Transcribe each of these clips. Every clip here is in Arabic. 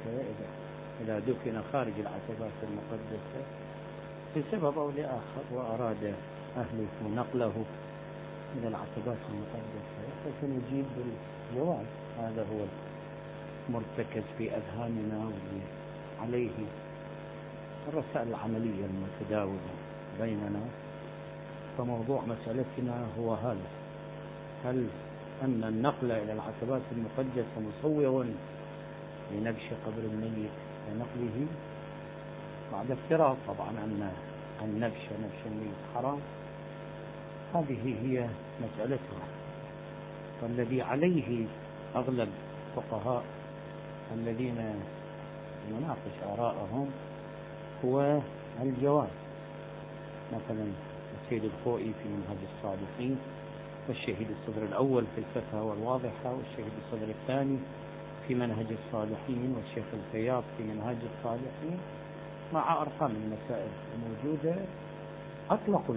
إذا دفن خارج العتبات المقدسة لسبب أو لآخر وأراد أهله نقله إلى العتبات المقدسة فسنجيب بالجواز. هذا هو المرتكز في أذهاننا واللي عليه الرسائل العملية المتداولة بيننا. فموضوع مسألتنا هو هذا: هل أن النقل إلى العتبات المقدسة مصوغ لنبش قبر الميت ونقله، بعد افتراض طبعا أن نبش الميت حرام. هذه هي مسألتنا. فالذي عليه أغلب الفقهاء الذين نناقش آراءهم هو الجواز. مثلا السيد الخوئي في منهج الصالحين، والشهيد الصدر الأول في الفتاوى الواضحة، والشهيد الصدر الثاني في منهج الصالحين، والشيخ الفياض في منهج الصالحين، مع أرقام المسائل الموجودة أطلقوا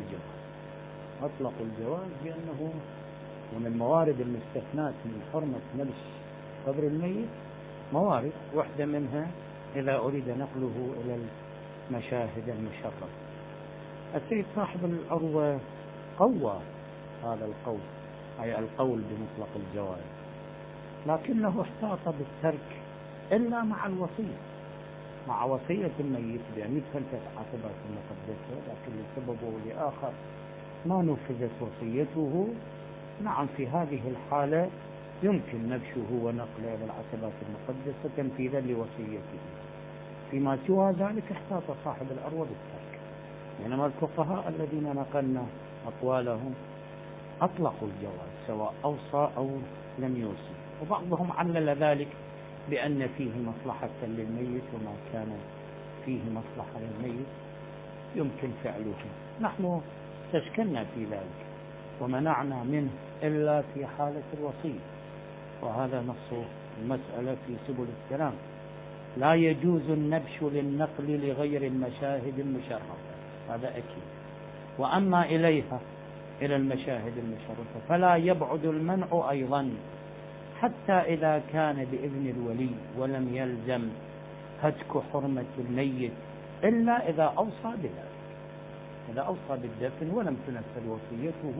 الجواز بأنه من الموارد المستثناة من حرمة نبش قبر الميت موارد، واحدة منها إذا أريد نقله إلى المشاهد المشرفة. السيد صاحب العروة قوى هذا القول، أي القول بمطلق الجواز، لكنه احتاط بالترك إلا مع الوصية، مع وصية الميت بأن يدفن في العتبات المقدسة، لكن لسبب لآخر ما نفذت وصيته. نعم، في هذه الحالة يمكن نبشه ونقله إلى العتبات المقدسة تنفيذا لوصيته. فيما سوى ذلك احتاط صاحب العروة بالترك، بينما الفقهاء الذين نقلنا أقوالهم أطلقوا الجواز سواء أوصى أو لم يوصي. وبعضهم علل ذلك بأن فيه مصلحة للميت، وما كان فيه مصلحة للميت يمكن فعله. نحن تشكلنا في ذلك ومنعنا منه إلا في حالة الوصية، وهذا نص المسألة في سبل السلام: لا يجوز النبش للنقل لغير المشاهد المشرفة. هذا أكيد. وأما إليها، إلى المشاهد المشرفة، فلا يبعد المنع أيضا، حتى إذا كان بإذن الولي ولم يلزم هتك حرمة الميت، إلا إذا أوصى بذلك. إذا أوصى بالدفن ولم تنفذ وصيته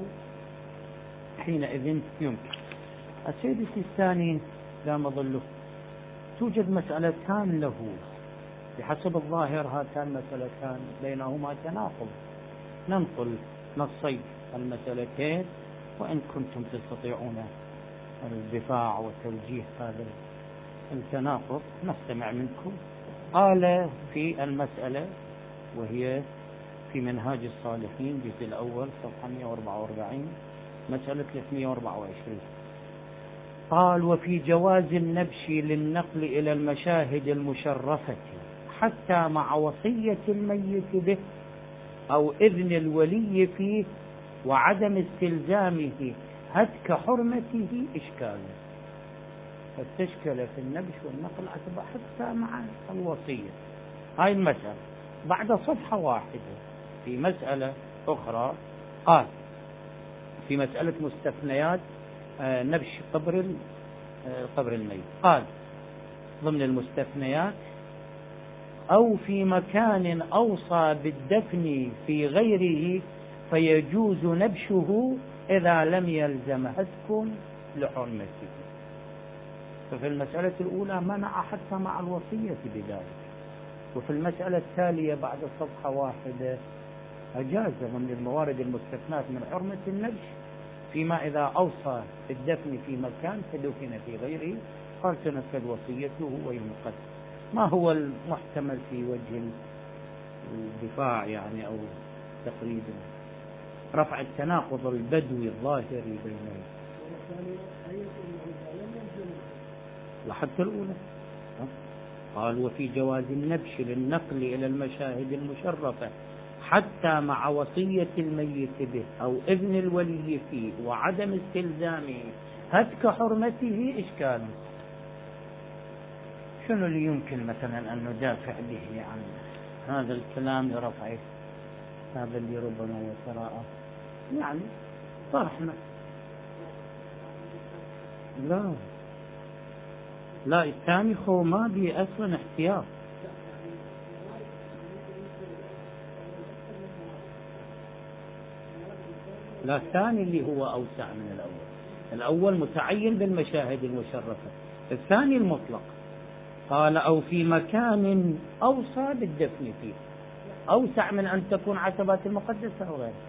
حينئذ يمكن. السيد الثاني لا مظله، توجد مسألتان له بحسب الظاهر، هاتان مسألتان بينهما تناقض. ننقل نصي المسألتين، وإن كنتم تستطيعون الدفاع وتوجيه هذا التناقض نستمع منكم. قال في المسألة، وهي في منهاج الصالحين الجزء الأول صفحة 144 مسألة 324، قال: وفي جواز النبش للنقل إلى المشاهد المشرفة حتى مع وصية الميت به أو إذن الولي فيه وعدم استلزامه هتك حرمته إشكال. فاستشكل في النبش والنقل حتى مع الوصية. هاي المسألة. بعد صفحة واحدة في مسألة أخرى قال في مسألة مستثنيات نبش قبر الميت، قال ضمن المستثنيات: أو في مكان أوصى بالدفن في غيره فيجوز نبشه إذا لم يلزم هتك لحرمته. ففي المسألة الأولى منع حتى مع الوصية بذلك، وفي المسألة التالية بعد صفحة واحدة أجاز من الموارد المستثناة من حرمة النبش فيما إذا أوصى بالدفن في مكان فدفن في غيره، قال تنفذ وصيته وينقذ. ما هو المحتمل في وجه الدفاع يعني أو تقريب رفع التناقض البدوي الظاهري بينهم؟ لحتى الأولى قال: وفي جواز النبش للنقل إلى المشاهد المشرفة حتى مع وصية الميت به أو إذن الولي فيه وعدم استلزامه هتك حرمته إشكال. شنو اللي يمكن مثلا أن ندافع به عن هذا الكلام لرفعه؟ هذا اللي ربما يتراءى يعني طرحنا. لا لا الثاني هو ما بي أصلا احتياط. لا الثاني اللي هو أوسع من الأول. الأول متعين بالمشاهد المشرفة، الثاني المطلق. قال أو في مكان أوصى بالدفن فيه، أوسع من أن تكون عتبات المقدسة أو غيرها.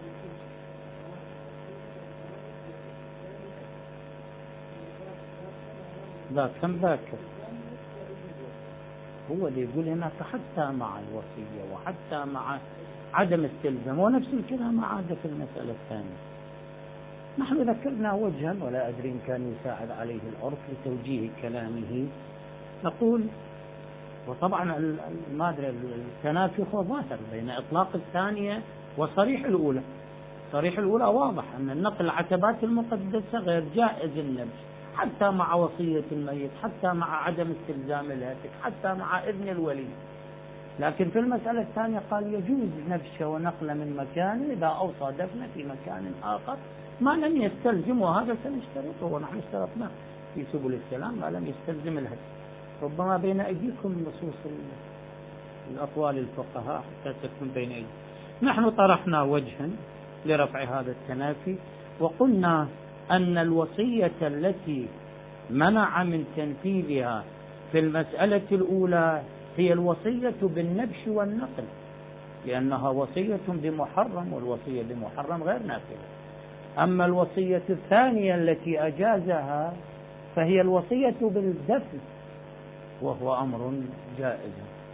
لا كم ذاك هو اللي يقول هناك حتى مع الوصية وحتى مع عدم استلزام، ونفس الكلام عاد في المسألة الثانية. نحن ذكرنا وجها ولا أدري إن كان يساعد عليه العرف لتوجيه كلامه. نقول وطبعا ما أدري التنافي هو ظاهر بين إطلاق الثانية وصريح الأولى. صريح الأولى واضح أن النقل العتبات المقدسة غير جائز النبش حتى مع وصية الميت، حتى مع عدم استلزام الهتك، حتى مع إذن الولي. لكن في المسألة الثانية قال يجوز نبشه ونقله من مكان إذا أوصى دفنه في مكان آخر ما لم يستلزم، وهذا سنشترطه ونحن اشترطنا في سبل السلام ما لم يستلزم الهتك. ربما بين أيديكم نصوص الأقوال الفقهاء حتى تكون بين أيديكم. نحن طرحنا وجها لرفع هذا التنافي، وقلنا أن الوصية التي منع من تنفيذها في المسألة الأولى هي الوصية بالنبش والنقل، لأنها وصية بمحرم، والوصية بمحرم غير نافذة. أما الوصية الثانية التي أجازها فهي الوصية بالدفن، وهو أمر جائز.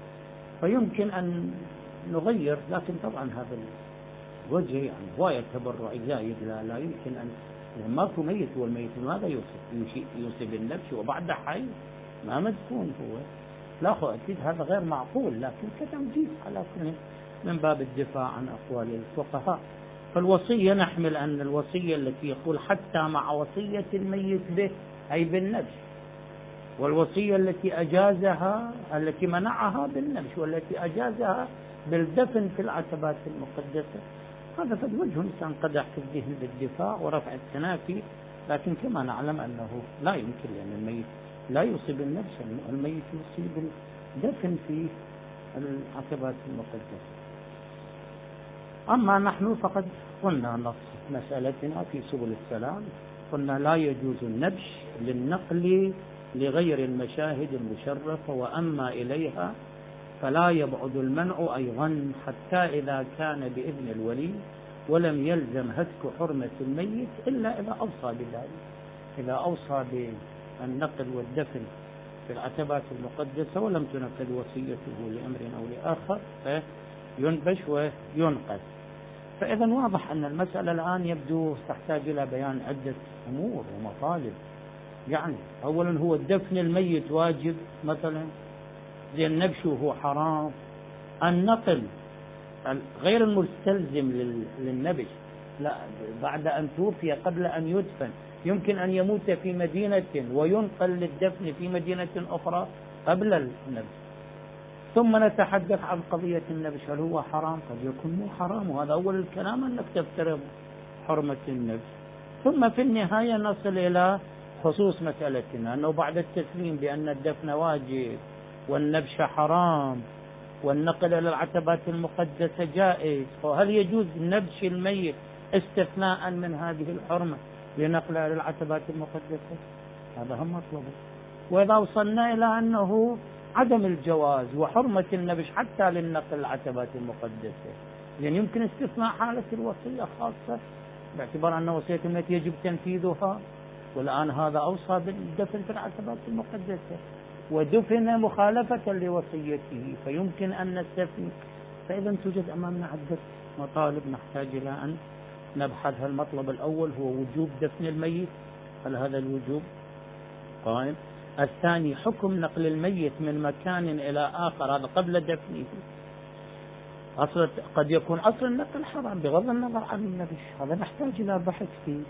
فيمكن أن نغير، لكن طبعا هذا الوجه يعني هواية تبرع زايد، لا يمكن أن ماكو ميت، والميت ماذا يوصي بالنبش وبعد حي ما مدفون هو، لا هو أكيد هذا غير معقول، لكن كتوجيه على كل من باب الدفاع عن أقوال الفقهاء. فالوصية نحمل أن الوصية التي يقول حتى مع وصية الميت به أي بالنبش، والوصية التي أجازها التي منعها بالنبش، والتي أجازها بالدفن في العتبات المقدسة. هذا قد وجه سنقدح في الذهن بالدفاع ورفع التنافي، لكن كما نعلم أنه لا يمكن، لأن الميت لا يوصي بالنبش، الميت يوصي بالدفن في العتبات المقدسة. أما نحن فقد قلنا نص مسألتنا في سبل السلام، قلنا لا يجوز النبش للنقل لغير المشاهد المشرفة، وأما إليها فلا يبعد المنع أيضا حتى إذا كان بإذن الولي ولم يلزم هتك حرمة الميت إلا إذا أوصى بذلك. إذا أوصى بالنقل والدفن في العتبات المقدسة ولم تنفذ وصيته لأمر أو لآخر فينبش وينقذ. فإذا واضح أن المسألة الآن يبدو تحتاج إلى بيان عدة أمور ومطالب. يعني أولا هو الدفن الميت واجب مثلا، زي النبش هو حرام. النقل غير المستلزم للنبش، لا بعد أن توفي قبل أن يدفن يمكن أن يموت في مدينة وينقل للدفن في مدينة أخرى قبل النبش. ثم نتحدث عن قضية النبش، هل هو حرام؟ قد يكون مو حرام، وهذا أول الكلام أنك تفترض حرمة النبش. ثم في النهاية نصل إلى خصوص مسألتنا أنه بعد التسليم بأن الدفن واجب والنبش حرام والنقل إلى العتبات المقدسة جائز، وهل يجوز نبش الميت استثناء من هذه الحرمة لنقله إلى العتبات المقدسة؟ هذا هم مطلوب. وإذا وصلنا إلى أنه عدم الجواز وحرمة النبش حتى للنقل العتبات المقدسة، لأن يمكن استثناء حالة الوصية خاصة باعتبار أن وصية الميت يجب تنفيذها، والآن هذا أوصى بالدفن في العتبات المقدسة ودفن مخالفة لوصيته فيمكن أن نستثني. فإذا توجد أمامنا عدة مطالب نحتاج إلى أن نبحثها. المطلب الأول هو وجوب دفن الميت، هل هذا الوجوب قائم؟ الثاني حكم نقل الميت من مكان إلى آخر، هذا قبل دفنه. أصل قد يكون أصل النقل حرام بغض النظر عن النبش، هذا نحتاج إلى بحث فيه.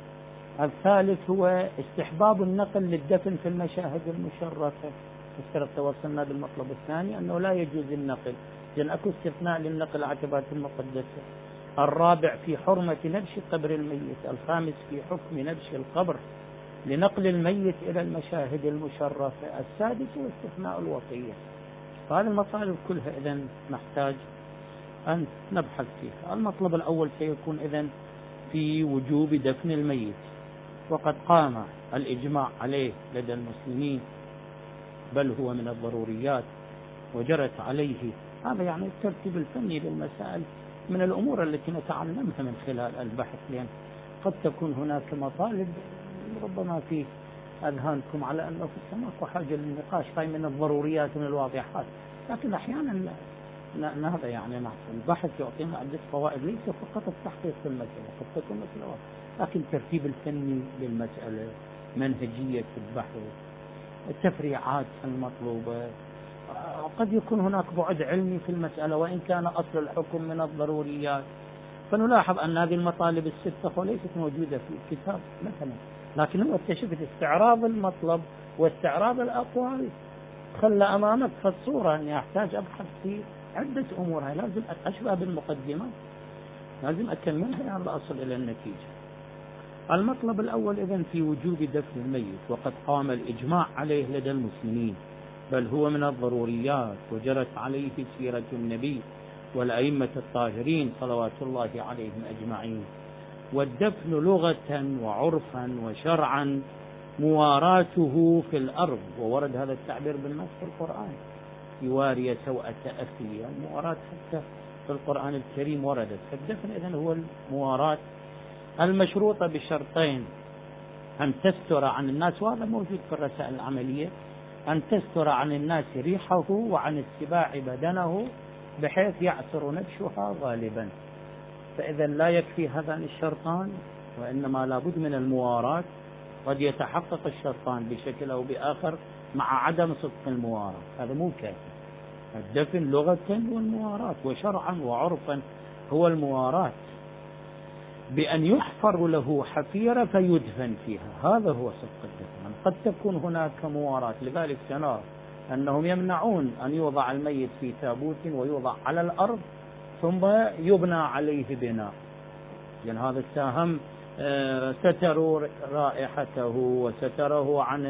الثالث هو استحباب النقل للدفن في المشاهد المشرفة، اشترط توصلنا بالمطلب الثاني أنه لا يجوز النقل، لأن أكو استثناء للنقل العتبات المقدسة. الرابع في حرمة نبش قبر الميت. الخامس في حكم نبش القبر لنقل الميت إلى المشاهد المشرفة. السادس واستثناء الوصية. فهذه المطالب كلها إذن نحتاج أن نبحث فيها. المطلب الأول سيكون إذن في وجوب دفن الميت، وقد قام الإجماع عليه لدى المسلمين، بل هو من الضروريات وجرت عليه. هذا يعني الترتيب الفني للمسائل من الأمور التي نتعلمها من خلال البحث، لأن قد تكون هناك مطالب ربما في أذهانكم على أنه في ماكو حاجة للنقاش، هاي من الضروريات من الواضحات، لكن أحيانا هذا يعني البحث يعطينا عدة فوائد، ليس فقط التحقيق في المسألة، قد تكون مسألة لكن الترتيب الفني للمسألة، منهجية البحث، التفريعات المطلوبة. قد يكون هناك بعد علمي في المسألة وإن كان أصل الحكم من الضروريات، فنلاحظ أن هذه المطالب الستة ليست موجودة في الكتاب مثلا، لكن هو اكتشفت استعراض المطلب واستعراض الأقوال خلى أمامك في الصورة أني أحتاج أبحث في عدة أمور، هاي لازم أشبه بالمقدمات، لازم أكملها على أصل إلى النتيجة. المطلب الأول إذن في وجوب دفن الميت، وقد قام الإجماع عليه لدى المسلمين، بل هو من الضروريات وجرت عليه سيرة النبي والأئمة الطاهرين صلوات الله عليهم أجمعين. والدفن لغة وعرفا وشرعا مواراته في الأرض، وورد هذا التعبير بالنص في القرآن، يواري سوءة أخي، المواراة حتى في القرآن الكريم وردت. فالدفن إذن هو المواراة المشروطة بشرطين: أن تستر عن الناس، وهذا موجود في الرسائل العملية، أن تستر عن الناس ريحه وعن السباع بدنه بحيث يعسر نبشها غالبا. فإذا لا يكفي هذان الشرطان، وإنما لابد من المواراة. قد يتحقق الشرطان بشكل أو بآخر مع عدم صدق المواراة، هذا مو كافي. الدفن لغة والمواراة، وشرعا وعرفا هو المواراة بأن يحفر له حفيرة فيدفن فيها، هذا هو صدق الدفن. قد تكون هناك مواراة، لذلك سنرى أنهم يمنعون أن يوضع الميت في تابوت ويوضع على الأرض ثم يبنى عليه بناء، لأن هذا الساهم ستروا رائحته وستره عن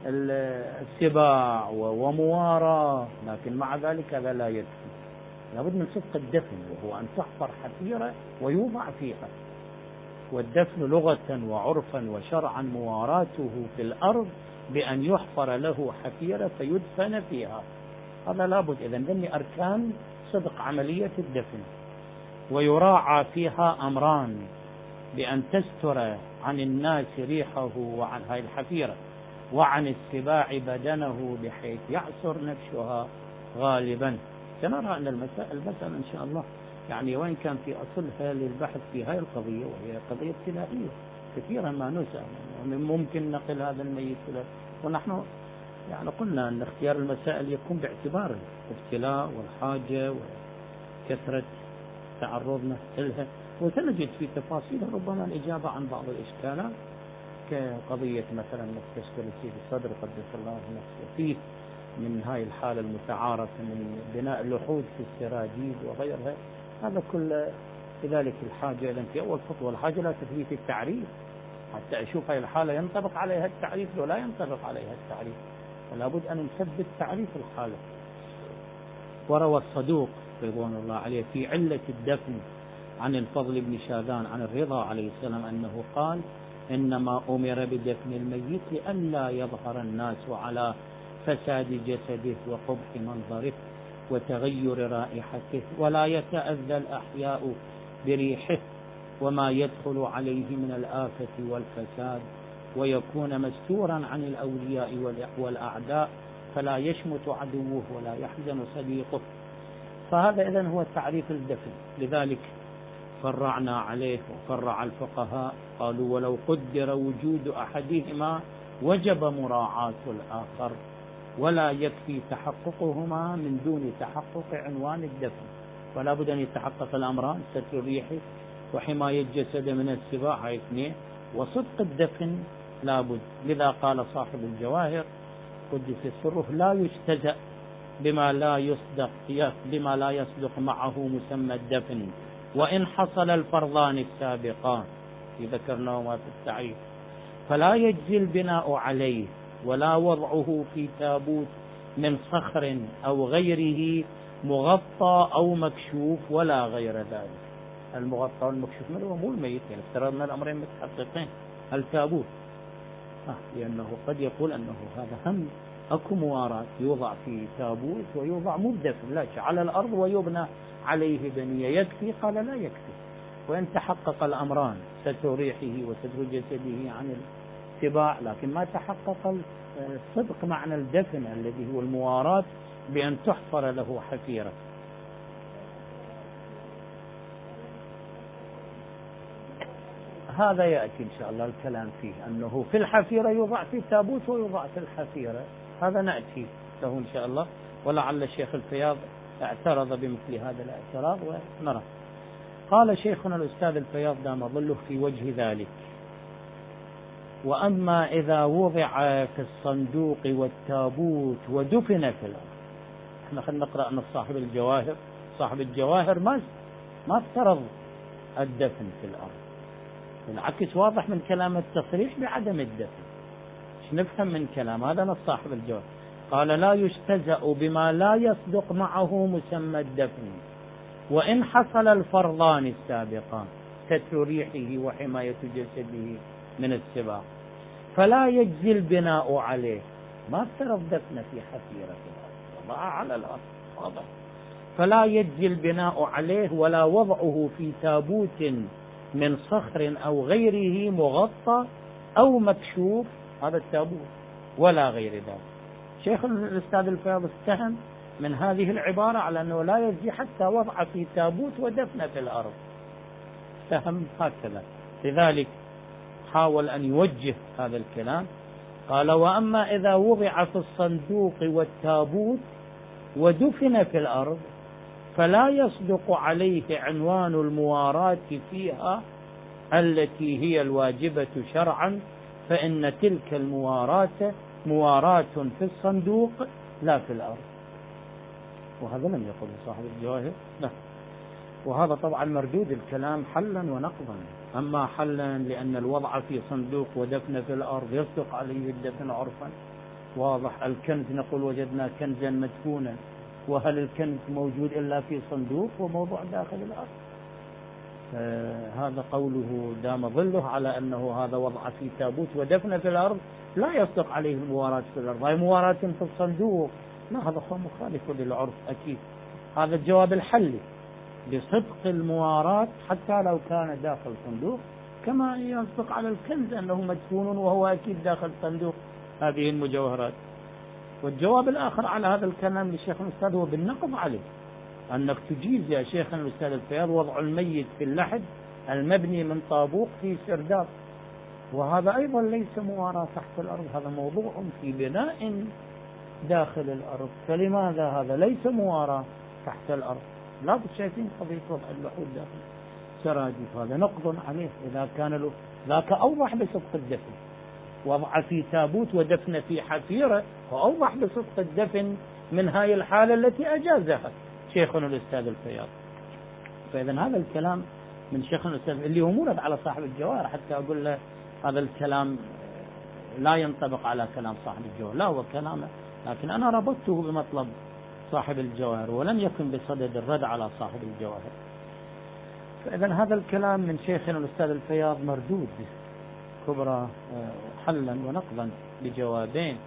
السباع ومواراه، لكن مع ذلك هذا لا يكفي، لابد من صدق الدفن، وهو أن تحفر حفيرة ويوضع فيها. والدفن لغة وعرفا وشرعا مواراته في الأرض بأن يحفر له حفيرة فيدفن فيها، هذا لابد. إذن ذني أركان صدق عملية الدفن. ويراعى فيها أمران: بأن تستر عن الناس ريحه وعن هاي الحفيرة، وعن السباع بدنه بحيث يعسر نبشها غالبا. سنرى أن المسألة إن شاء الله يعني وين كان في أصلها للبحث في هاي القضية، وهي قضية ابتلائية كثيرا ما نسأل، ممكن نقل هذا الميت، ونحن يعني قلنا أن اختيار المسائل يكون باعتبار الابتلاء والحاجة وكثرة تعرضنا لها، وسنجد في تفاصيل ربما الإجابة عن بعض الإشكالات، كقضية مثلا مستشفى في الصدر قدس الله نفسه فيه من هاي الحالة المتعارفة من بناء اللحود في السراجيل وغيرها، هذا كل لذلك الحاجة إذن في أول خطوة الحاجة لا تثبيت التعريف، حتى أشوف هاي الحالة ينطبق عليها التعريف لو لا ينطبق عليها التعريف، فلا بد أن نثبت تعريف الحالة. وروى الصدوق رضوان الله عليه في علة الدفن عن الفضل بن شاذان عن الرضا عليه السلام أنه قال: إنما أمر بدفن الميت لئلا يظهر الناس على فساد جسده وقبح منظره وتغير رائحته، ولا يتأذى الأحياء بريحه وما يدخل عليه من الآفة والفساد، ويكون مستورا عن الأولياء والأعداء فلا يشمت عدوه ولا يحزن صديقه. فهذا إذن هو تعريف الدفن. لذلك فرعنا عليه، وفرع الفقهاء قالوا: ولو قدر وجود أحدهما وجب مراعاة الآخر، ولا يكفي تحققهما من دون تحقق عنوان الدفن، ولا بد أن يتحقق الأمران: ستر الريح وحماية الجسد من السباع، هاي اثنين، وصدق الدفن لابد. لذا قال صاحب الجواهر قدس سره: لا يستهزأ بما لا يصدق معه مسمى الدفن، وإن حصل الفرضان السابقان، ذكرناهما في التعريف. فلا يجزي البناء عليه ولا وضعه في تابوت من صخر أو غيره مغطى أو مكشوف ولا غير ذلك. المغطى والمكشوف من هو مو الميت، يعني افترضنا الأمرين متحققين. التابوت لأنه قد يقول أنه هذا هم أكو موارات يوضع في تابوت ويوضع مدفن لا على الأرض ويبنى عليه بنية، يكفي؟ قال لا يكفي. وإن تحقق الأمران ستر ريحه وستر جسده عن السباع، لكن ما تحقق صدق معنى الدفن الذي هو المواراة بأن تحفر له حفيرة. هذا يأتي إن شاء الله الكلام فيه، أنه في الحفيرة يوضع في تابوت ويوضع في الحفيرة، هذا نأتي له إن شاء الله، ولعل الشيخ الفياض اعترض بمثل هذا الاعتراض ونرى. قال شيخنا الأستاذ الفياض دام ظله في وجه ذلك: وأما إذا وضع في الصندوق والتابوت ودفن في الأرض. احنا خلينا نقرأ من صاحب الجواهر ما افترض الدفن في الأرض، بالعكس واضح من كلام التصريح بعدم الدفن. ايش نفهم من كلام هذا نص صاحب الجواهر؟ قال: لا يستهزأ بما لا يصدق معه مسمى الدفن، وإن حصل الفرضان السابقان ستر ريحه وحماية جسده من السباع، فلا يجزي البناء عليه. ما افترض دفن في حفيرة الأرض، وضع على الأرض واضح. فلا يجزي البناء عليه ولا وضعه في تابوت من صخر أو غيره مغطى أو مكشوف، هذا التابوت، ولا غير ذلك. شيخ الأستاذ الفياض استهم من هذه العبارة على أنه لا يجزي حتى وضع في تابوت ودفن في الأرض، استهم هكذا. لذلك حاول أن يوجه هذا الكلام. قال: وأما إذا وضع في الصندوق والتابوت ودفن في الأرض فلا يصدق عليه عنوان المواراة فيها التي هي الواجبة شرعا، فإن تلك المواراة مواراة في الصندوق لا في الأرض. وهذا لم يقل صاحب الجواهر، لا. وهذا طبعا مردود الكلام حلا ونقضا. أما حلا لأن الوضع في صندوق ودفن في الأرض يصدق عليه الدفن عرفا، واضح. الكنز نقول وجدنا كنزا مدفونا، وهل الكنز موجود إلا في صندوق وموضوع داخل الأرض؟ هذا قوله دام ظله على أنه هذا وضع في تابوت ودفن في الأرض لا يصدق عليه المواراة في الأرض، هاي مواراة في الصندوق، لا، هذا مخالف للعرف أكيد. هذا الجواب الحلي بصدق المواراة حتى لو كان داخل صندوق، كما يصدق على الكنز أنه مدفون وهو أكيد داخل صندوق هذه المجوهرات. والجواب الآخر على هذا الكلام للشيخ الأستاذ هو بالنقض عليه، أنك تجيز يا شيخنا الأستاذ الفياض وضع الميت في اللحد المبني من طابوق في سرداب، وهذا أيضا ليس مواراة تحت الأرض، هذا موضوع في بناء داخل الأرض، فلماذا هذا ليس مواراة تحت الأرض؟ لا بد شايفين قضية وضع اللحود داخل سراجيف، هذا نقض عليه إذا كان ذاك أوضح بصدق الدفن. وضع في تابوت ودفن في حفيرة وأوضح بصدق الدفن من هاي الحالة التي أجازها شيخنا الأستاذ الفياض. فإذا هذا الكلام من شيخنا الأستاذ اللي هو مورد على صاحب الجواهر، حتى أقول له هذا الكلام لا ينطبق على كلام صاحب الجواهر، لا هو كلامه، لكن أنا ربطته بمطلب صاحب الجواهر ولم يكن بصدد الرد على صاحب الجواهر. فإذا هذا الكلام من شيخنا الأستاذ الفياض مردود كبرى حلا ونقضا بجوابين.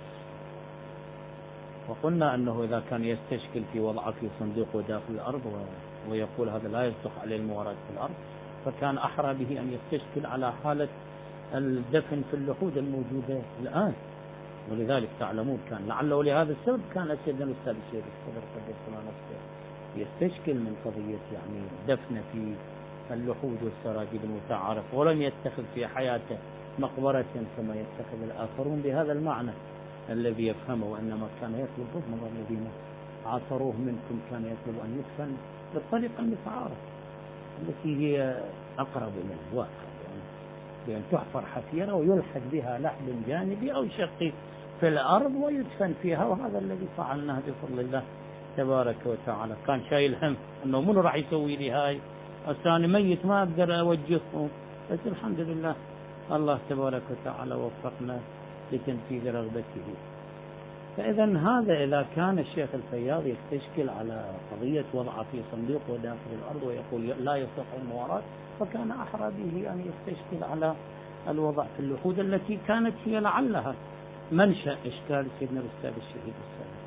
وقلنا أنه إذا كان يستشكل في وضعه في صندوق وداخل الأرض ويقول هذا لا يصدق عليه المواراة في الأرض، فكان أحرى به أن يستشكل على حالة الدفن في اللحود الموجودة الآن. ولذلك تعلمون كان لعله لهذا السبب كان سيدنا الأستاذ الشيخ الصدر قدس الله نفسه يستشكل من قضية يعني دفن في اللحود والسراجيل المتعارف، ولم يتخذ في حياته مقبرة كما يتخذ الآخرون بهذا المعنى الذي يفهمه، وإنما كان يطلب رغم الذين عاصروه منكم كان يطلب أن يدفن بالطريقة المتعارف التي هي أقرب إلى الواقع، يعني بأن تحفر حفيرة ويلحد بها لحد جانبي أو شقي في الأرض ويدفن فيها، وهذا الذي فعلناه بفضل الله تبارك وتعالى. كان شايل هم أنه منو راح يسوي لي هاي، أنا ميت ما أقدر أوجههم، بس الحمد لله الله تبارك وتعالى وفقنا لتنفيذ رغبته. فإذا هذا إذا كان الشيخ الفياض يستشكل على قضية وضعه في صندوق وداخل الأرض ويقول لا يصح المواراة، فكان أحرى به أن يستشكل على الوضع في اللحود التي كانت هي لعلها منشأ إشكال سيدنا الأستاذ الشهيد السابق.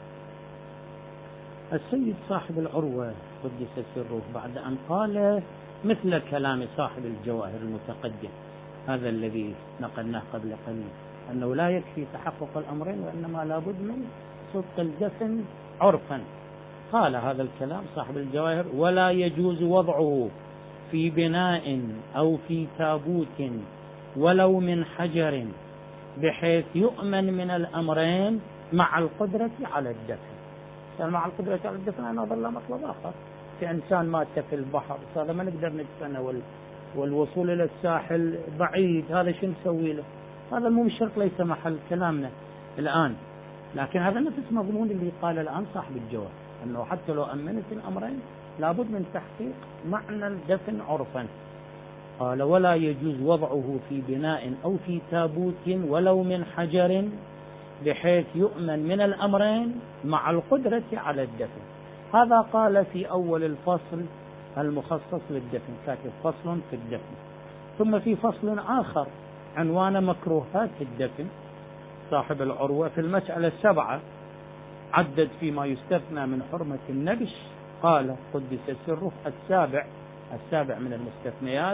السيد صاحب العروة قدس سره بعد أن قال مثل كلام صاحب الجواهر المتقدم هذا الذي نقلناه قبل قليل، أنه لا يكفي تحقق الأمرين وإنما لابد من صدق الدفن عرفا، قال هذا الكلام صاحب الجواهر: ولا يجوز وضعه في بناء أو في تابوت ولو من حجر بحيث يؤمن من الأمرين مع القدرة على الدفن. يعني مع القدرة على الدفن أنا ظل مطلب آخر، في إنسان مات في البحر هذا ما نقدر ندفنه والوصول إلى الساحل بعيد، هذا شو نسوي له؟ هذا المهم الشرط ليس محل كلامنا الآن، لكن هذا نفس مضمون اللي قال الآن صاحب الجواب، أنه حتى لو أمنت الأمرين لابد من تحقيق معنى الدفن عرفا. قال: ولا يجوز وضعه في بناء أو في تابوت ولو من حجر بحيث يؤمن من الأمرين مع القدرة على الدفن. هذا قال في أول الفصل المخصص للدفن، كاتب فصل في الدفن. ثم في فصل آخر عنوان مكروهات الدفن صاحب العروة في المسألة 7 عدد فيما يستثنى من حرمة النبش، قال قدس سره السابع من المستثنيات،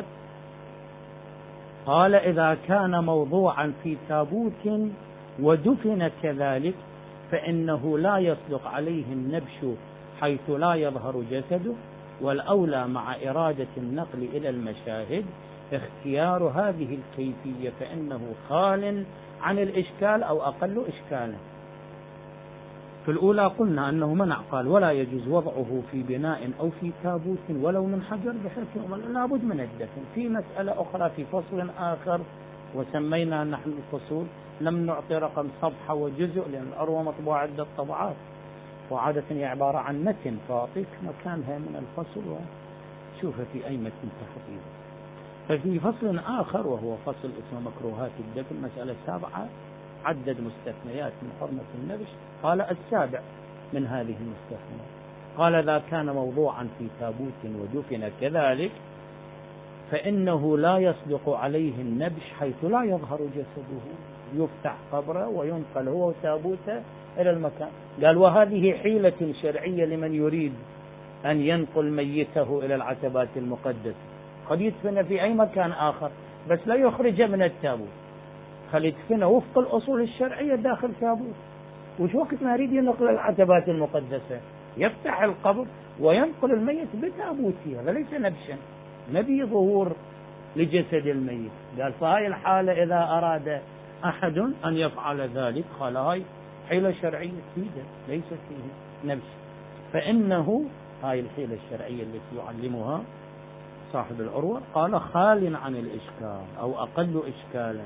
قال: إذا كان موضوعا في تابوت ودفن كذلك فإنه لا يصدق عليه النبش حيث لا يظهر جسده، والأولى مع إرادة النقل إلى المشاهد اختيار هذه الكيفية فإنه خال عن الإشكال أو أقل إشكالا. في الأولى قلنا أنه منع، قال: ولا يجوز وضعه في بناء أو في تابوت ولو من حجر بحيث لابد من الدفن. في مسألة أخرى في فصل آخر وسمينا نحن الفصول، لم نعطي رقم صفحة وجزء لأن الأروى مطبوعة عدة طبعات وعادة هي عبارة عن متن، فأعطيك مكانها من الفصل وشوفها في أي متن تحت. ففي فصل آخر وهو فصل اسمه مكروهات الدفن مسألة 7 عدد مستثنيات من حرمة النبش، قال السابع من هذه المستثنيات، قال: إذا كان موضوعا في تابوت ودفن كذلك فإنه لا يصدق عليه النبش حيث لا يظهر جسده، يفتح قبره وينقل هو وتابوته إلى المكان. قال: وهذه حيلة شرعية لمن يريد أن ينقل ميته إلى العتبات المقدسة، قد يدفن في أي مكان آخر بس لا يخرج من التابوت، خلي يدفنه وفق الأصول الشرعية داخل تابوت. وش وقت ما يريد ينقل العتبات المقدسة يفتح القبر وينقل الميت بتابوته، هذا ليس نبشا، نبي ظهور لجسد الميت. قال: فهاي الحالة إذا أراد أحد أن يفعل ذلك، قال هاي حيلة شرعية جديدة ليس فيه نبش، فإنه هاي الحيلة الشرعية التي يعلمها صاحب العروة قال خال عن الإشكال أو أقل إشكالا.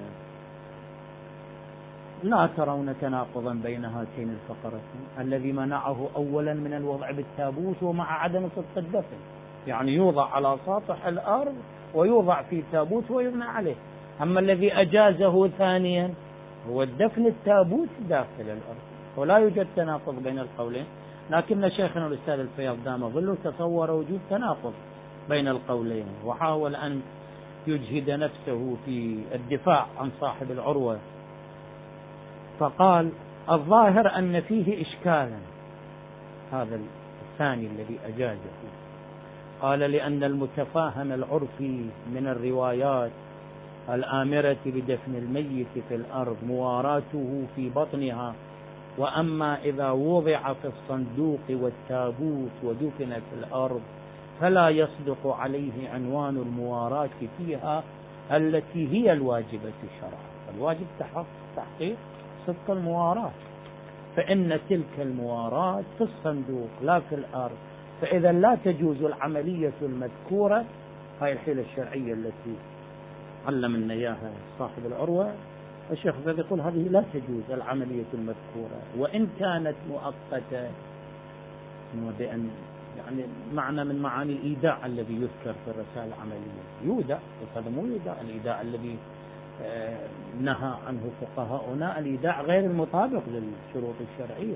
لا ترون تناقضا بين هاتين الفقرتين، الذي منعه أولا من الوضع بالتابوت ومع عدم صدق الدفن، يعني يوضع على سطح الأرض ويوضع في تابوت ويبنى عليه. أما الذي أجازه ثانيا هو الدفن التابوت داخل الأرض، ولا يوجد تناقض بين القولين. لكن شيخنا الأستاذ الفياض دام ظله تصور وجود تناقض بين القولين وحاول أن يجهد نفسه في الدفاع عن صاحب العروة، فقال: الظاهر أن فيه إشكالا، هذا الثاني الذي أجازه، قال: لأن المتفاهم العرفي من الروايات الآمرة بدفن الميت في الأرض مواراته في بطنها، وأما إذا وضع في الصندوق والتابوت ودفن في الأرض فلا يصدق عليه عنوان المواراة فيها التي هي الواجبة شرعا. الواجب تحقيق صدق المواراة، فإن تلك المواراة في الصندوق لا في الأرض، فإذا لا تجوز العملية المذكورة. هاي الحيلة الشرعية التي علمنا إياها صاحب العروة الشيخ يقول هذه لا تجوز العملية المذكورة وإن كانت مؤقتة، بأن يعني معنى من معاني الإيداع الذي يذكر في الرسائل العملية، يودع، هذا مو يودع الإيداع الذي نهى عنه فقهاؤنا الإيداع غير المطابق للشروط الشرعية.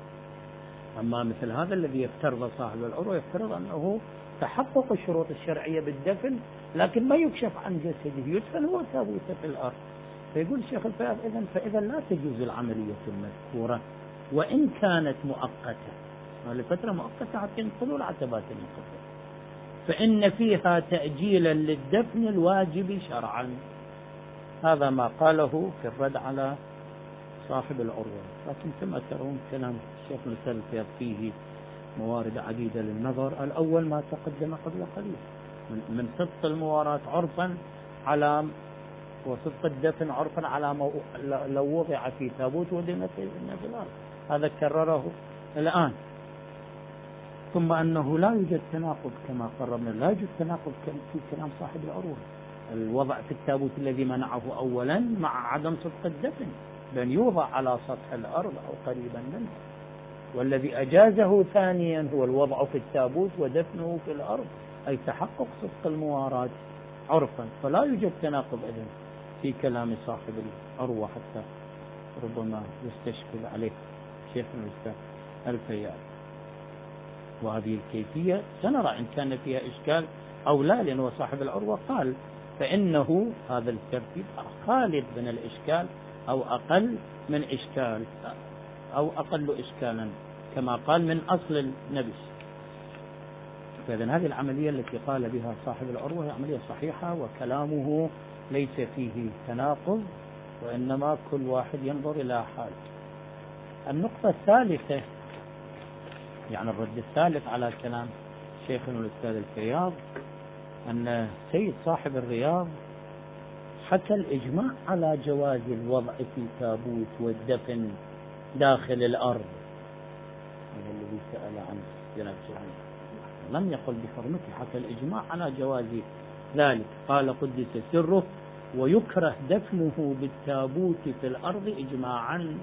أما مثل هذا الذي يفترض صاحب العروة يفترض أنه تحقق الشروط الشرعية بالدفن، لكن ما يكشف عن جسده، يدفن هو تابوته في الأرض. فيقول الشيخ الفياض فإذا لا تجوز العملية المذكورة وإن كانت مؤقتة، لفترة مؤقتة حتى ينقلوا العتبات المقدسة، فإن فيها تأجيلا للدفن الواجب شرعا. هذا ما قاله في الرد على صاحب العروة. لكن كما ترون كلام الشيخ نسل فيه موارد عديدة للنظر. الأول ما تقدم قبل قليل من صدق المواراة عرفا على وصدق الدفن عرفا على لو وضع في تابوت ودفن في الأرض، هذا كرره الآن. ثم أنه لا يوجد تناقض كما قررنا، لا يوجد تناقض في كلام صاحب العروة، الوضع في التابوت الذي منعه أولا مع عدم صدق الدفن، بأن يوضع على سطح الأرض أو قريبا منه، والذي أجازه ثانيا هو الوضع في التابوت ودفنه في الأرض، أي تحقق صدق المواراة عرفا. فلا يوجد تناقض إذن في كلام صاحب العروة، حتى ربما يستشكل عليه شيخ الأستاذ الفياض. وهذه الكيفية سنرى إن كان فيها إشكال أو لا، لأنه صاحب العروة قال فإنه هذا الترتيب خالد من الإشكال أو أقل من إشكال أو أقل إشكالا كما قال من أصل النبش. فإذن هذه العملية التي قال بها صاحب العروة هي عملية صحيحة، وكلامه ليس فيه تناقض، وإنما كل واحد ينظر إلى حال. النقطة الثالثة، يعني الرد الثالث على كلام شيخنا الأستاذ الفياض، أن سيد صاحب الرياض حكى الإجماع على جواز الوضع في تابوت والدفن داخل الأرض. هذا الذي سأل عنه جناب سعيد، لم يقل بحرمته، حكى الإجماع على جواز ذلك. قال قدس سره ويكره دفنه بالتابوت في الأرض إجماعا،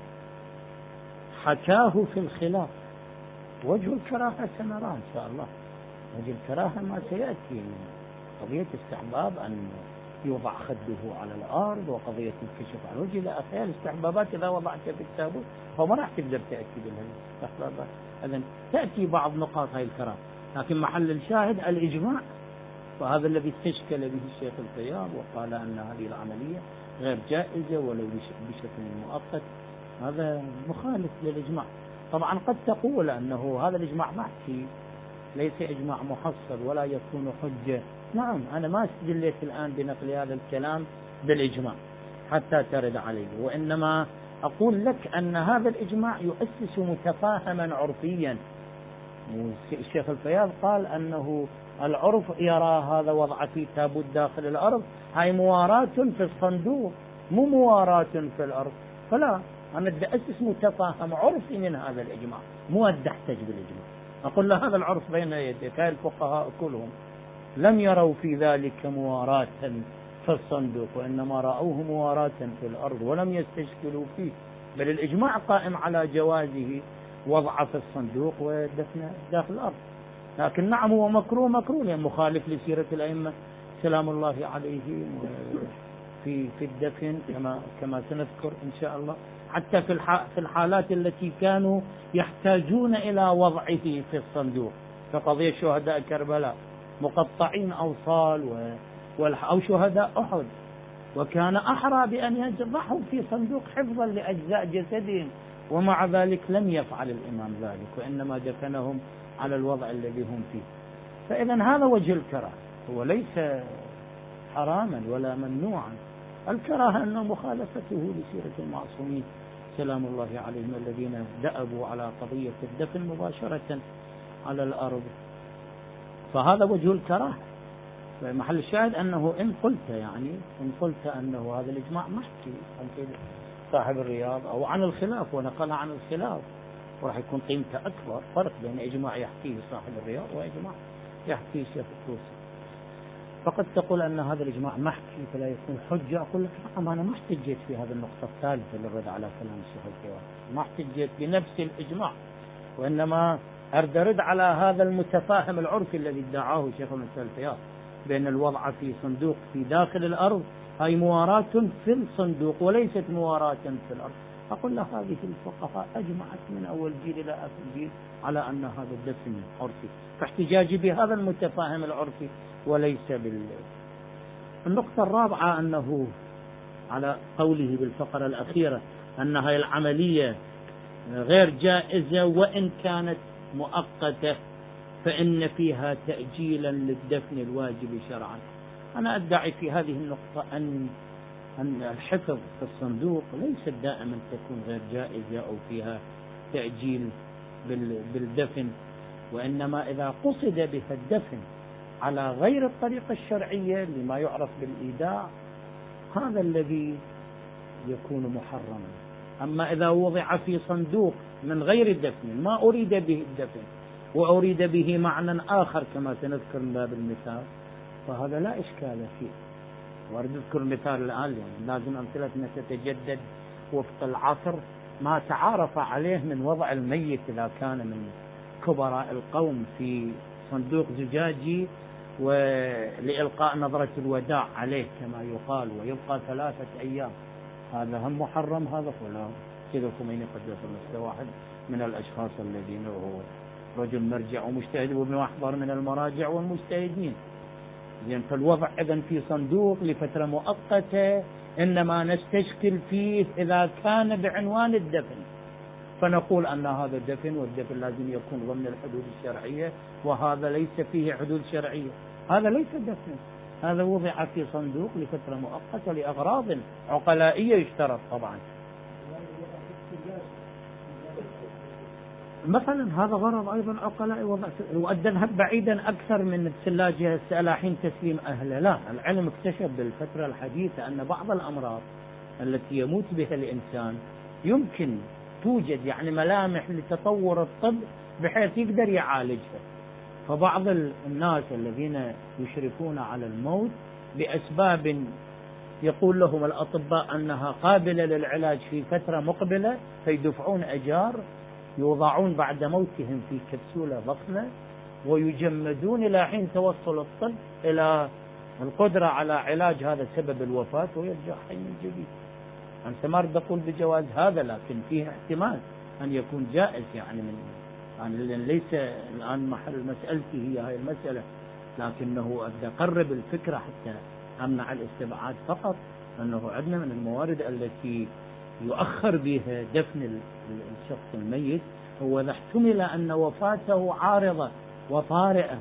حكاه في الخلاف. وجه الكراهة سنرى إن شاء الله، وجه الكراهة ما سيأتي، قضية استحباب أن يوضع خده على الأرض، وقضية الكشف عن وجه إلى آخره. الاستحبابات إذا وضعت في التابوت فما راح تقدر تأتي بالاستحبابات، إذن تأتي بعض نقاط هاي الكراهة، لكن محل الشاهد الإجماع. فهذا الذي استشكل به الشيخ الفياض وقال أن هذه العملية غير جائزة ولو بشكل مؤقت، هذا مخالف للإجماع. طبعا قد تقول أنه هذا الإجماع محكي، ليس إجماع محصل ولا يكون حجة. نعم، أنا ما استدليت الآن بنقل هذا الكلام بالإجماع حتى ترد عليه، وإنما أقول لك أن هذا الإجماع يؤسس متفاهما عرفيا. الشيخ الفياض قال أنه العرف يرى هذا وضع في تابوت داخل الأرض هاي مواراة في الصندوق، مو مواراة في الأرض. فلا، أنا بدي أسس متفاهم عرفي من هذا الإجماع، مو أدي أحتج بالإجماع. أقول له هذا العرف بين يديك، هاي الفقهاء كلهم لم يروا في ذلك مواراة في الصندوق، وإنما رأوه مواراة في الأرض ولم يستشكلوا فيه، بل الإجماع قائم على جوازه وضع في الصندوق ودفن داخل الأرض. لكن نعم هو مكروه لأن مخالف لسيرة الأئمة سلام الله عليهم في الدفن كما سنذكر إن شاء الله، حتى في الحالات التي كانوا يحتاجون إلى وضعه في الصندوق، كقضية شهداء كربلاء مقطعين أوصال أو شهداء أحد، وكان أحرى بأن يضعهم في صندوق حفظا لأجزاء جسدهم، ومع ذلك لم يفعل الإمام ذلك، وإنما دفنهم على الوضع الذي هم فيه. فإذا هذا وجه الكراهة، هو ليس حراما ولا ممنوعا. الكراهة أنه مخالفته لسيرة المعصومين سلام الله عليهم الذين دأبوا على قضية الدفن مباشرة على الأرض. فهذا وجه الكراهة. محل الشاهد أنه إن قلت أنه هذا الإجماع محكي عن صاحب الرياض أو عن الخلاف ونقل عن الخلاف، وراح يكون قيمته أكبر. فرق بين إجماع يحكيه صاحب الرياض وإجماع يحكيه شيخ الطوسي. فقد تقول أن هذا الإجماع محكي فلا يكون حجة. أقول لك نعم، أنا ما احتجيت في هذه النقطة الثالثة للرد على كلام الشيخ الفياض، ما احتجيت بنفس الإجماع، وإنما أرد على هذا المتفاهم العرفي الذي ادعاه شيخ الفياض بأن الوضع في صندوق في داخل الأرض هاي مواراة في الصندوق وليست مواراة في الأرض. أقول له هذه الفقهاء أجمعت من أول جيل إلى آخر جيل على أن هذا الدفن عرفي، فاحتجاجي بهذا المتفاهم العرفي وليس النقطة الرابعة أنه على قوله بالفقرة الأخيرة أن هاي العملية غير جائزة وإن كانت مؤقتة فإن فيها تأجيلا للدفن الواجب شرعا. أنا أدعي في هذه النقطة أن الحفظ في الصندوق ليست دائما تكون غير جائزة أو فيها تأجيل بالدفن، وإنما إذا قصد بها الدفن على غير الطريقة الشرعية لما يعرف بالإيداع هذا الذي يكون محرما. أما إذا وضع في صندوق من غير الدفن ما أريد به الدفن وأريد به معنى آخر كما سنذكر من باب المثال فهذا لا إشكال فيه. وأريد أذكر مثال الآن يعني لازم أمثلتنا تتجدد وفق العصر. ما تعارف عليه من وضع الميت إذا كان من كبراء القوم في صندوق زجاجي ولإلقاء نظرة الوداع عليه كما يقال ويبقى 3 أيام، هذا هم محرم هذا ولا كذا؟ خميني قدس الله واحد من الأشخاص الذين هو رجل مرجع ومجتهد وابن أحضر من المراجع والمجتهدين. زين، فالوضع إذن في صندوق لفترة مؤقتة إنما نستشكل فيه إذا كان بعنوان الدفن، فنقول أن هذا الدفن والدفن لازم يكون ضمن الحدود الشرعية وهذا ليس فيه حدود شرعية. هذا ليس دفن، هذا وضع في صندوق لفترة مؤقتة لأغراض عقلائية يشترط طبعا. مثلا هذا غرض أيضا عقلائي وأدى نذهب بعيدا أكثر من الثلاجة السألة حين تسليم أهله. لا، العلم اكتشف بالفترة الحديثة أن بعض الأمراض التي يموت بها الإنسان يمكن توجد يعني ملامح لتطور الطب بحيث يقدر يعالجها. فبعض الناس الذين يشرفون على الموت بأسباب يقول لهم الأطباء أنها قابلة للعلاج في فترة مقبلة فيدفعون أجار يوضعون بعد موتهم في كبسولة ضخمة ويجمدون إلى حين توصل الطب إلى القدرة على علاج هذا سبب الوفاة ويرجع حي من جديد. أنت ما أريد أقول بجواز هذا، لكن فيه احتمال أن يكون جائز يعني ليس الآن محل مسألتي هي هاي المسألة، لكنه أقرب الفكرة حتى أمنع الاستبعاد فقط. أنه عندنا من الموارد التي يؤخر بها دفن الشخص الميت هو إذا احتمل أن وفاته عارضة وطارئة،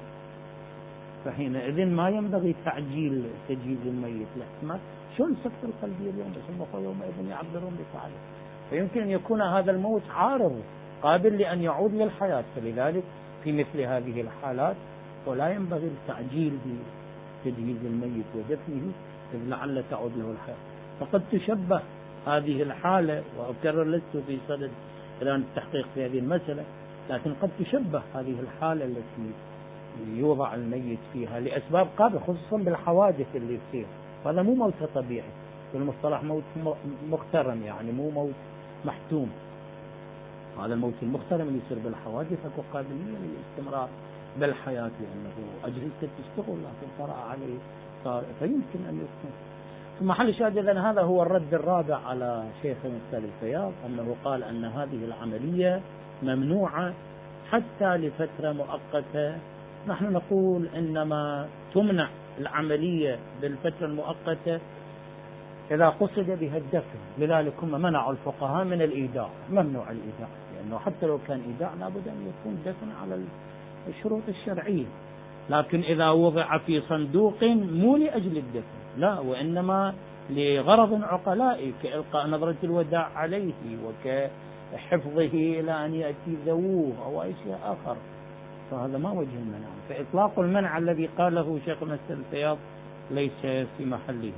فحينئذ ما ينبغي تعجيل تجهيز الميت لاحتمال شلون السكتة القلبية اليوم بس هم يومئذ يعبرون بفعله، فيمكن أن يكون هذا الموت عارض قابل لأن يعود للحياة. فلذلك في مثل هذه الحالات ولا ينبغي التعجيل بتجهيز الميت ودفنه إذ لعل تعود له الحياة. فقد تشبه هذه الحالة، وأكرر لست في صدد الآن التحقيق في هذه المسألة، لكن قد تشبه هذه الحالة التي يوضع الميت فيها لأسباب قابلة خصوصا بالحوادث اللي تصير. هذا مو موت طبيعي، بالمصطلح موت مقترن يعني مو موت محتوم. هذا الموت المقترن اللي يصير بالحوادث اكو قابلية للاستمرار بالحياة لأنه أجهزة تشتغل لكن طرأ عليه طارئ فيمكن أن يكون. في محل شاهد إذن هذا هو الرد الرابع على شيخ الأستاذ الفياض أنه قال أن هذه العملية ممنوعة حتى لفترة مؤقتة. نحن نقول إنما تمنع العملية بالفترة المؤقتة إذا قصد بها الدفن، لذلك هم منعوا الفقهاء من الإيداع، ممنوع الإيداع لأنه حتى لو كان إيداع لابد أن يكون دفن على الشروط الشرعية. لكن إذا وضع في صندوق مو لأجل الدفن لا، وإنما لغرض عقلائي كإلقاء نظرة الوداع عليه وكحفظه إلى أن يأتي ذووه أو أي شيء آخر، فهذا ما وجه المنع. فإطلاق المنع الذي قاله شيخ الأستاذ الفياض ليس في محله.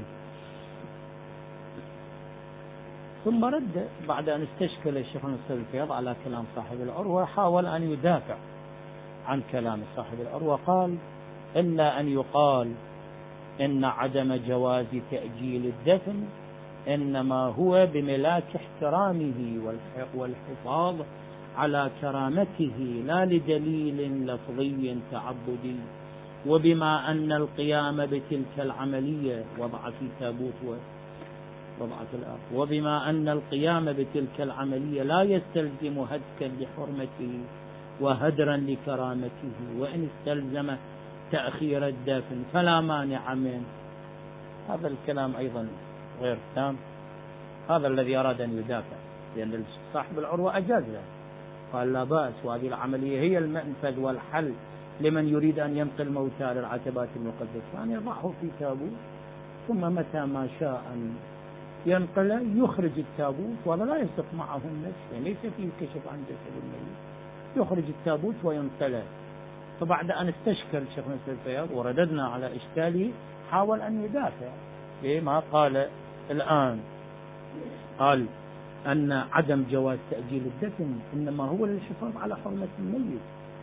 ثم رد بعد أن استشكل الشيخ الأستاذ الفياض على كلام صاحب العروة حاول أن يدافع عن كلام صاحب العروة، قال إلا أن يقال إن عدم جواز تأجيل الدفن إنما هو بملاك احترامه والحفاظ على كرامته لا لدليل لفظي تعبدي. وبما أن القيام بتلك العملية وضع في تابوت وضعت الآخر، وبما أن القيام بتلك العملية لا يستلزم هتكا لحرمته وهدرا لكرامته، وإن استلزم تأخير الدفن فلا مانع منه. هذا الكلام أيضا غير تام. هذا الذي أراد أن يدافع، لأن صاحب العروة أجاز له، قال لا بأس، وهذه العملية هي المنفذ والحل لمن يريد أن ينقل موتى للعتبات المقدسة، أن يضعه في تابوت ثم متى ما شاء أن ينقل يخرج التابوت، وهذا لا يصدق معه النفس، يعني ليس فيه كشف عن جسد الميت، يخرج التابوت وينقله. فبعد أن استشكل شيخ نصر الفياض ورددنا على إشكاله حاول أن يدافع بما قال الآن، قال أن عدم جواز تأجيل الدفن إنما هو للحفاظ على حرمة الميت،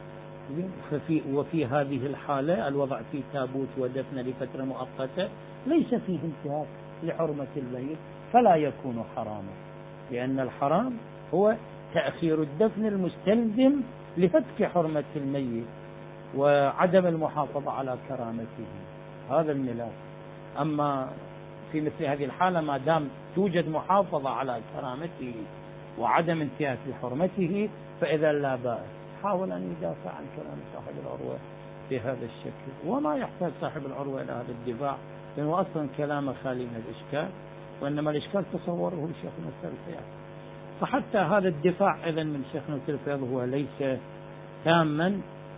وفي هذه الحالة الوضع في تابوت ودفن لفترة مؤقتة ليس فيه انتهاك لحرمة الميت فلا يكون حراما، لأن الحرام هو تأخير الدفن المستلزم لفتك حرمة الميت وعدم المحافظة على كرامته، هذا الملاك. أما في مثل هذه الحالة ما دام توجد محافظة على كرامته وعدم انتهاك لحرمته فإذا لا بأس. حاول أن يدافع عن كلام صاحب العروة بهذا الشكل، وما يحتاج صاحب العروة إلى هذا الدفاع، لأنه أصلا كلامه خالي من الإشكال، وإنما الإشكال تصوره الشيخ نصر الفياض. فحتى هذا الدفاع إذن من الشيخ نصر الفياض هو ليس تاما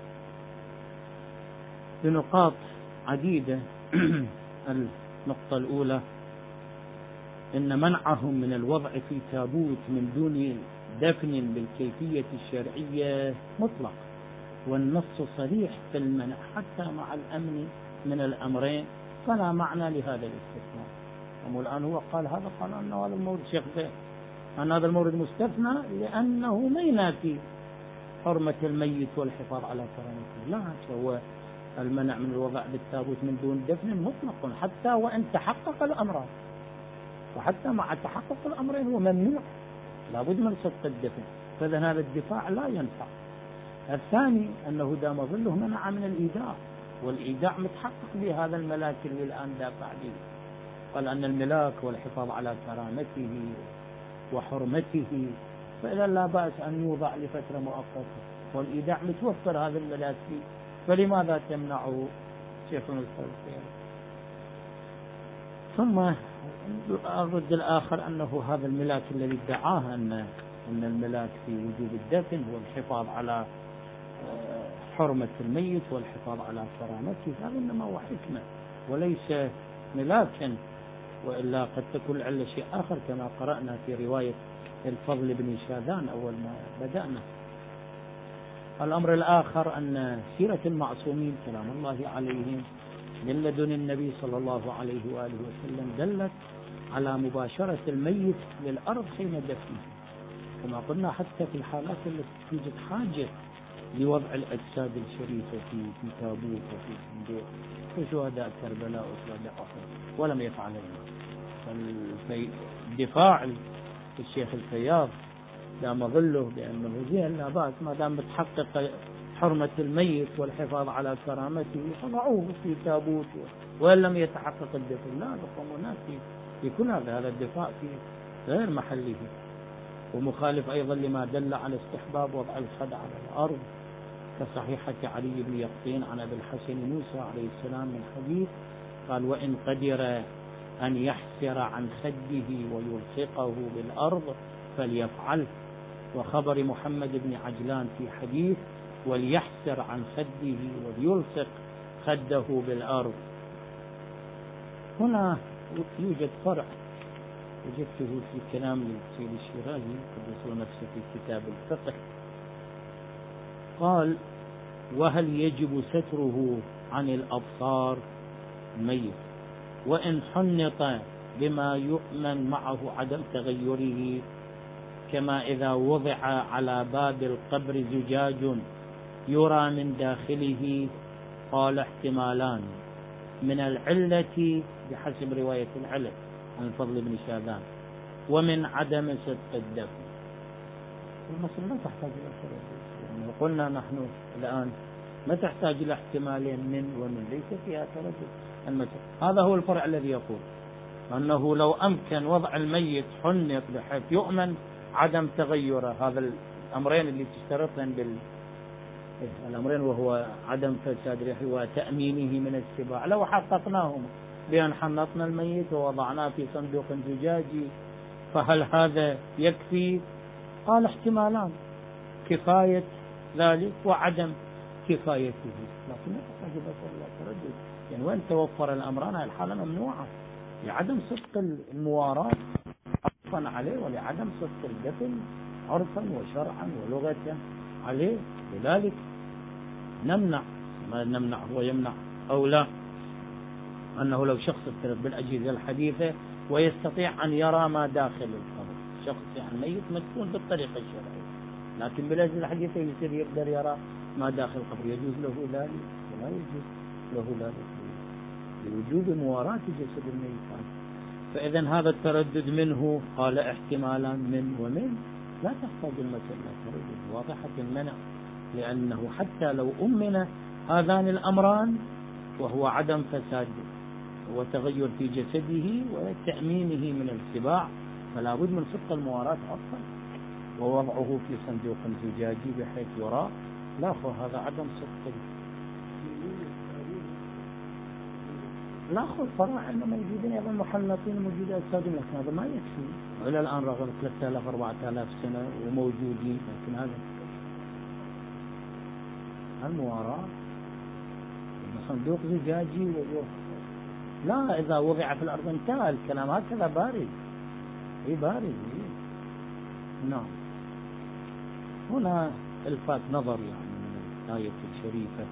بنقاط عديدة. النقطة الأولى إن منعهم من الوضع في تابوت من دون دفن بالكيفية الشرعية مطلق، والنص صريح في المنع حتى مع الأمن من الأمرين، فلا معنى لهذا الاستثناء. الآن هو قال هذا، قال أنه هذا المورد شيخ أن هذا المورد مستثنى لأنه ما ينافي حرمة الميت والحفاظ على كرامته، لا، هو المنع من الوضع بالتابوت من دون دفن مطلق حتى وإن تحقق الأمران، وحتى مع تحقق الأمرين هو ممنوع، لابد من صدق الدفن، فإذا هذا الدفاع لا ينفع. الثاني أنه دام ظله منع من الإيداع، والإيداع متحقق بهذا الملاك اللي الآن دافع به، قال أن الملاك والحفاظ على كرامته وحرمته، فإذا لا بأس أن يوضع لفترة مؤقتة، والإيداع متوفر هذا الملاك فيه، فلماذا تمنعه شيخ الفياض؟ ثم الرد الآخر أنه هذا الملاك الذي ادعاه أن الملاك في وجوب الدفن هو الحفاظ على حرمة الميت والحفاظ على كرامته، هذا إنما هو حكمة وليس ملاكا، وإلا قد تكون العلة شيء آخر كما قرأنا في رواية الفضل بن شاذان أول ما بدأنا. الأمر الآخر أن سيرة المعصومين سلام الله عليهم من لدن النبي صلى الله عليه وآله وسلم دلت على مباشرة الميت للأرض حين دفنه، كما قلنا حتى في الحالات التي توجد حاجة لوضع الأجساد الشريفة في تابوت وفي صندوق كشهداء كربلاء وشهداء أحد، ولم يفعل الدفاع الشيخ الفياض دام ظله بأنه زين لا بأس ما دام بتحقق حرمة الميت والحفاظ على كرامته فضعوه في تابوت، وإن لم يتحقق الدفن لا هناك يكون هذا الدفاع في غير محله، ومخالف أيضا لما دل على استحباب وضع الخد على الأرض كصحيحة علي بن يقطين عن أبي الحسن موسى عليه السلام من حديث قال وإن قدر أن يحسر عن خده ويلصقه بالأرض فليفعل، وخبر محمد بن عجلان في حديث وليحسر عن خده وليلصق خده بالأرض. هنا يوجد فرع وجدته في كلام السيد الشيرازي قدس نفسه في كتاب الفقه، قال وهل يجب ستره عن الأبصار ميت وإن حنط بما يؤمن معه عدم تغيره، كما إذا وضع على باب القبر زجاج يرى من داخله، قال احتمالان من العلة بحسب رواية العلة عن الفضل بن شاذان ومن عدم صدق الدفن. المسألة لا تحتاج إلى شرط، يعني قلنا نحن الآن ما تحتاج إلى احتمالين من ومن، ليس فيها تردد المسألة. هذا هو الفرع الذي يقول أنه لو أمكن وضع الميت حنط بحيث يؤمن عدم تغيره، هذا الأمرين اللي تشترطن الأمرين، وهو عدم فساد ريحه وتأمينه من السباع، لو حققناهما بأن حنطنا الميت ووضعناه في صندوق زجاجي، فهل هذا يكفي؟ قال احتمالان: كفاية ذلك وعدم كفايته، لكن لا تحتاج إلى تردد. يعني وين توفر الأمران هذه الحالة ممنوعة لعدم صدق المواراة عرفا عليه، ولعدم صدق الدفن عرفا وشرعا ولغة عليه. لذلك نمنع، ما نمنع هو يمنع أو لا، أنه لو شخص افترض بالأجهزة الحديثة ويستطيع أن يرى ما داخل القبر، شخص يعني ميت مدفون بالطريقة الشرعية، لكن بالأجهزة الحديثة يصير يقدر يرى ما داخل القبر، يجوز له ذلك ولا يجوز له ذلك لوجود مواراة جسد الميت. فإذا هذا التردد منه، قال احتمالا من ومن، لا تحتاج المسألة تردد، واضحة المنع، لأنه حتى لو أمن هذان الأمران وهو عدم فساد وتغير في جسده وتأمينه من السباع، فلا بد من صدق المواراة أصلا ووضعه في صندوق زجاجي بحيث يرى. لا، هذا عدم صدق. لا، فرع أنه موجودين أيضا محنطين موجودين أجسادهم، لكن هذا ما يكفي إلى الآن رغم 3000 4000 سنة وموجودين. لكن هذا المواراة صندوق زجاجي لا، إذا وضع في الأرض انتهى الكلام، هكذا بارد. بارد. نعم. هنا الفات نظر يعني من الآية الشريفة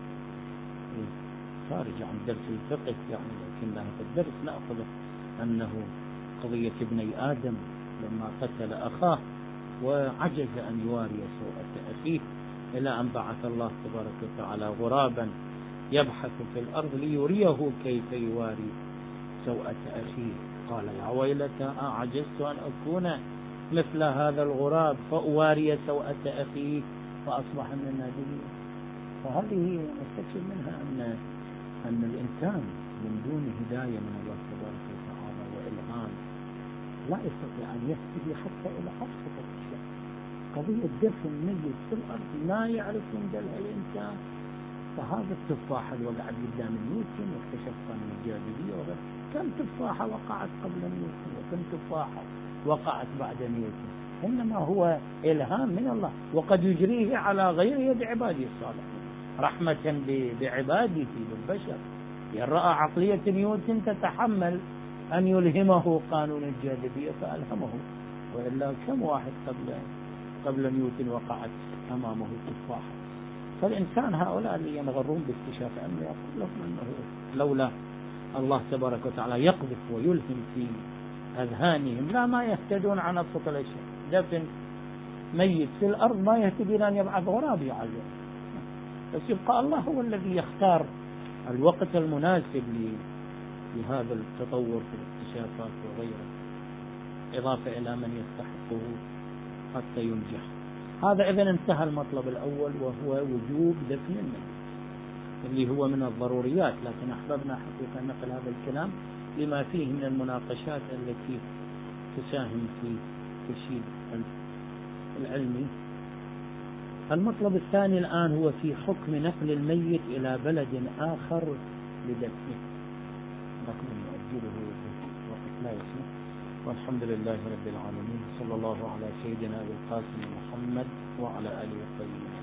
خارج عن درس الفقه يعني، لكنها في الدرس نأخذ أنه قضية ابني آدم لما قتل أخاه وعجز أن يواري سوءة أخيه، إلى أن بعث الله تبارك وتعالى غرابا يبحث في الأرض ليريه كيف يواري سوءة أخيه. قال: يا ويلتى أعجزت أن أكون مثل هذا الغراب فأواري سوءة أخيه فأصبح من النادمين. فهذه نستكشف منها أن الإنسان من دون هداية من الله تبارك وتعالى وإلهام لا يستطيع أن يهتدي حتى إلى أبسط الأشياء. قضية دفن ميت في الأرض ما يعرف يندلها الإنسان. فهذا التفاحة اللي وقعت قدام نيوتن واكتشف قانون الجاذبية وغيره، كم تفاحة وقعت قبل نيوتن وكم تفاحة وقعت بعد نيوتن، إنما هو إلهام من الله، وقد يجريه على غير يد عباده الصالحين رحمة بعباده بالبشر. رأى عقلية نيوتن تتحمل أن يلهمه قانون الجاذبية فألهمه، وإلا كم واحد قبل نيوتن وقعت أمامه تفاحة. فالإنسان هؤلاء اللي ينغرون باكتشاف أنه يقول لهم أنه لولا الله تبارك وتعالى يقذف ويلهم في أذهانهم لا ما يهتدون عن أبسط الأشياء. دفن ميت في الأرض ما يهتدون أن يبعث غراب يعلم، بس يبقى الله هو الذي يختار الوقت المناسب لهذا التطور في الاكتشافات وغيره، إضافة إلى من يستحقه حتى ينجح. هذا إذن انتهى المطلب الأول، وهو وجوب دفن الميت اللي هو من الضروريات. لكن أحببنا حقيقة نقل هذا الكلام لما فيه من المناقشات التي تساهم في الشيء العلمي. المطلب الثاني الآن هو في حكم نقل الميت إلى بلد آخر لدفنه، لكن نؤجله وقت لا يسمح. والحمد لله رب العالمين، صلى الله على سيدنا أبي القاسم محمد وعلى آله الطيبين.